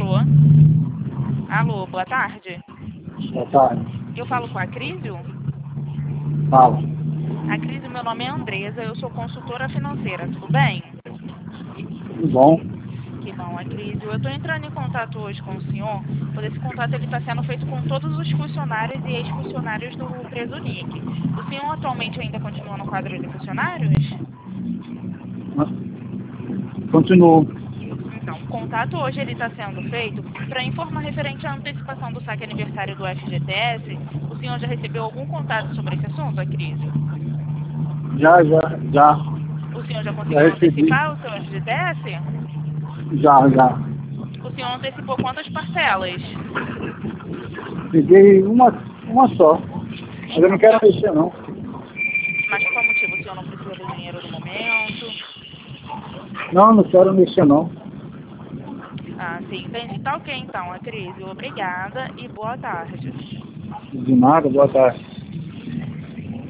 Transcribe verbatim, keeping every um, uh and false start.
Alô? Alô, boa tarde. Boa tarde. Eu falo com a Crísio? Fala. A Crísio, meu nome é Andresa, eu sou consultora financeira, tudo bem? Tudo bom? Que bom, Acrísio. Eu estou entrando em contato hoje com o senhor, pois esse contato está sendo feito com todos os funcionários e ex-funcionários do Presunic. O senhor atualmente ainda continua no quadro de funcionários? Continuo. Então, o contato hoje ele está sendo feito para informar referente à antecipação do saque aniversário do F G T S. O senhor já recebeu algum contato sobre esse assunto, Acrísio? Já, já, já. O senhor já Já conseguiu recebi. antecipar o seu F G T S? Já, já. O senhor antecipou quantas parcelas? Peguei uma, uma só. Mas eu não Então, quero mexer, não. mas por qual motivo o senhor não precisa do dinheiro no momento? Não, não quero mexer, não. Ah, sim, entendi. Tá ok então, Acrísio. Obrigada e boa tarde. De nada, boa tarde.